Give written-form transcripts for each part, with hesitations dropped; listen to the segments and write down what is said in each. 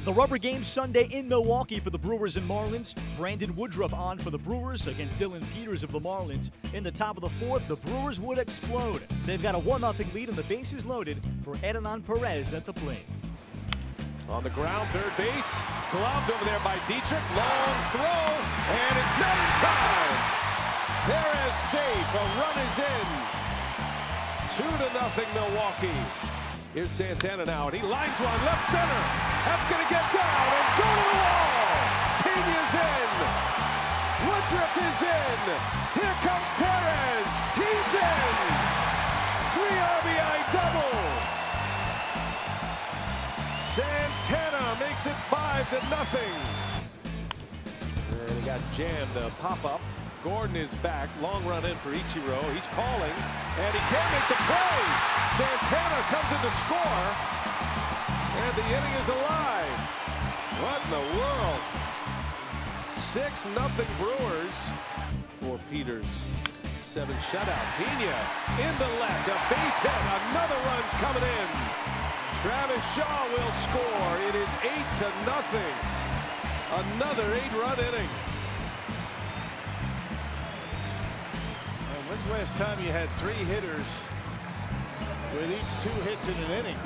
The rubber game Sunday in Milwaukee for the Brewers and Marlins. Brandon Woodruff on for the Brewers against Dylan Peters of the Marlins. In the top of the fourth, the Brewers would explode. They've got a 1-0 lead and the bases loaded for Hernan Perez at the plate. On the ground, third base, gloved over there by Dietrich. Long throw, and it's not in time. Perez safe, a run is in. 2-0 Milwaukee. Here's Santana now, and he lines one left center. That's going to get down and go to the wall. Pena's in. Woodruff is in. Here comes Perez. He's in. 3 RBI double. Santana makes it 5-0. And he got jammed. A pop-up. Gordon is back. Long run in for Ichiro. He's calling, and he can't make the play. Santana comes in to score, and the inning is alive. What in the world? 6-0 Brewers for Peters. 7 shutout. Pena into left. A base hit. Another run's coming in. Travis Shaw will score. It is 8-0. Another 8-run inning. When's the last time you had 3 hitters with each 2 hits in an inning?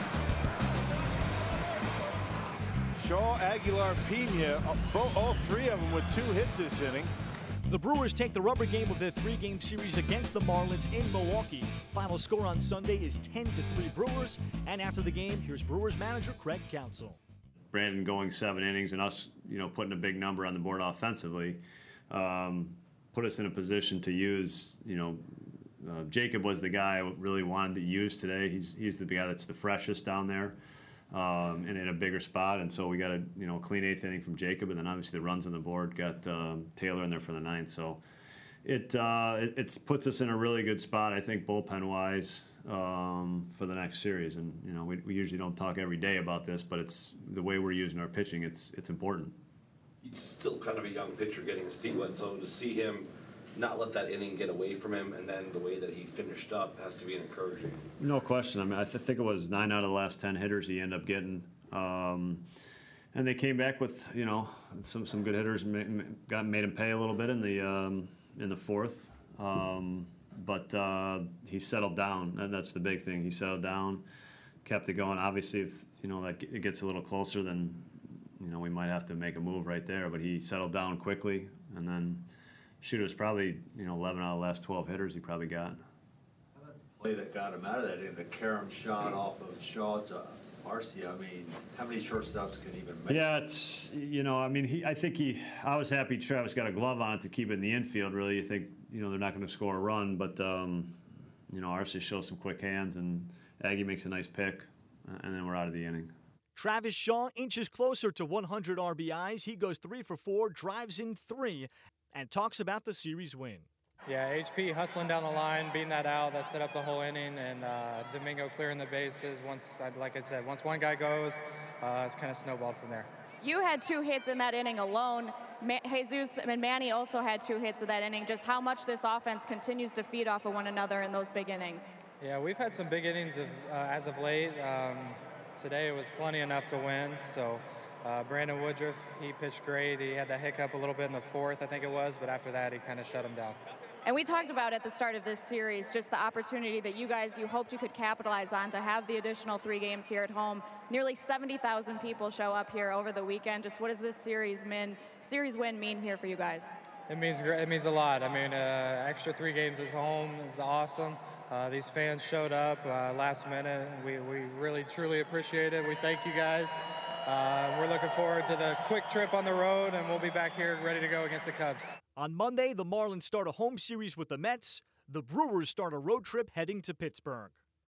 Shaw, Aguilar, Pena, all 3 of them with 2 hits this inning. The Brewers take the rubber game of their 3-game series against the Marlins in Milwaukee. Final score on Sunday is 10-3 Brewers. And after the game, here's Brewers manager Craig Counsell. Brandon going 7 innings and us, putting a big number on the board offensively, put us in a position to use, Jacob was the guy I really wanted to use today. He's the guy that's the freshest down there and in a bigger spot. And so we got a clean 8th inning from Jacob, and then obviously the runs on the board got Taylor in there for the 9th. So it puts us in a really good spot, I think, bullpen-wise for the next series. And we usually don't talk every day about this, but it's the way we're using our pitching. It's important. He's still kind of a young pitcher getting his feet wet, so to see him not let that inning get away from him, and then the way that he finished up has to be encouraging. No question. I mean, I think it was 9 out of the last 10 hitters he ended up getting, and they came back with some good hitters. Made him pay a little bit in the 4th, but he settled down, and that's the big thing. He settled down, kept it going. Obviously, if that it gets a little closer, then we might have to make a move right there. But he settled down quickly, and then it was probably 11 out of the last 12 hitters he probably got. How about the play that got him out of that inning, the carom shot off of Shaw to Arcia? I mean, how many shortstops can even make? Yeah, it's I was happy Travis got a glove on it to keep it in the infield. Really, you think they're not going to score a run, but Arcia shows some quick hands, and Aggie makes a nice pick, and then we're out of the inning. Travis Shaw inches closer to 100 RBIs. He goes 3 for 4, drives in 3, and talks about the series win. Yeah, HP hustling down the line, beating that out. That set up the whole inning, and Domingo clearing the bases. Like I said, once one guy goes, it's kind of snowballed from there. You had 2 hits in that inning alone. Jesus and Manny also had 2 hits in that inning. Just how much this offense continues to feed off of one another in those big innings. Yeah, we've had some big innings as of late. Today it was plenty enough to win. So Brandon Woodruff, he pitched great. He had that hiccup a little bit in the 4th, I think it was, but after that he kind of shut him down. And we talked about at the start of this series just the opportunity that you hoped you could capitalize on to have the additional 3 games here at home. Nearly 70,000 people show up here over the weekend. Just what does this series win mean here for you guys? It means a lot. I mean, extra 3 games at home is awesome. These fans showed up last minute. We really, truly appreciate it. We thank you guys. We're looking forward to the quick trip on the road, and we'll be back here ready to go against the Cubs. On Monday, the Marlins start a home series with the Mets. The Brewers start a road trip heading to Pittsburgh.